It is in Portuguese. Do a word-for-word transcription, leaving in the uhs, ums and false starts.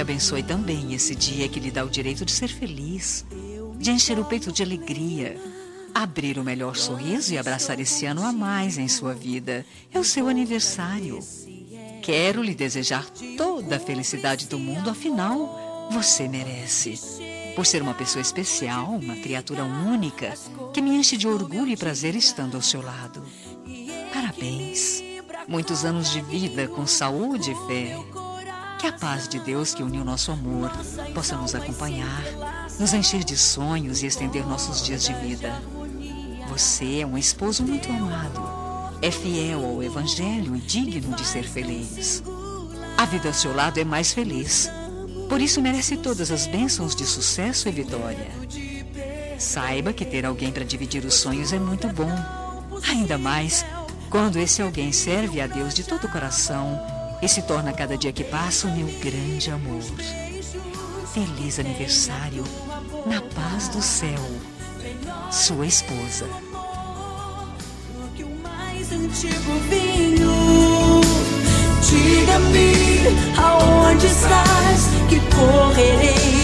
abençoe também esse dia que lhe dá o direito de ser feliz, de encher o peito de alegria, abrir o melhor sorriso e abraçar esse ano a mais em sua vida. É o seu aniversário. Quero lhe desejar toda a felicidade do mundo, afinal, você merece. Por ser uma pessoa especial, uma criatura única, que me enche de orgulho e prazer estando ao seu lado. Parabéns. Muitos anos de vida com saúde e fé. Que a paz de Deus que uniu nosso amor possa nos acompanhar, nos encher de sonhos e estender nossos dias de vida. Você é um esposo muito amado, é fiel ao Evangelho e digno de ser feliz. A vida ao seu lado é mais feliz, por isso merece todas as bênçãos de sucesso e vitória. Saiba que ter alguém para dividir os sonhos é muito bom, ainda mais quando esse alguém serve a Deus de todo o coração e se torna cada dia que passa o meu grande amor. Feliz aniversário, na paz do céu, sua esposa. Antigo vinho, diga-me aonde estás, que correrei